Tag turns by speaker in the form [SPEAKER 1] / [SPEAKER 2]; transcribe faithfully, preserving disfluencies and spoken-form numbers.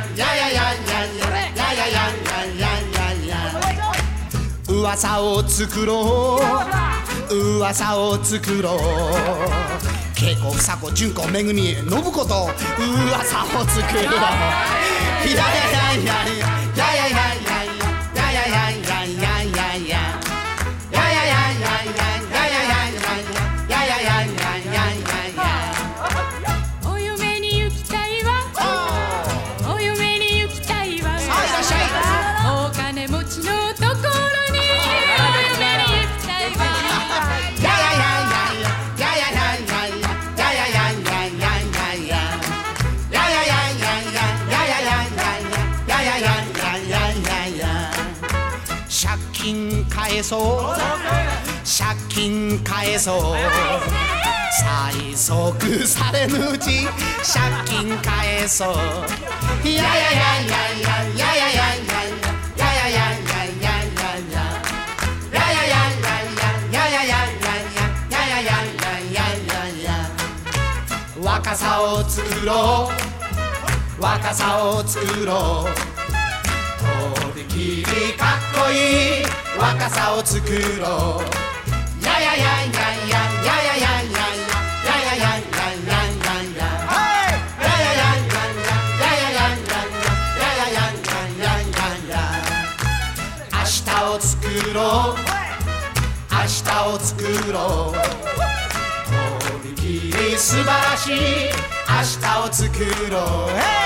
[SPEAKER 1] ややややややややや噂を作ろう噂を作ろう恵子房子純子めぐみ信子と噂を作ろうややややややややややややややや借金返そう借金返そう催促されぬうち借金返そうややややややややや若さを作ろう若さを作ろうとびきりかっこいい若さを作ろうややややややややや明日を作ろう明日を作ろうとびきり素晴らしい明日を作ろう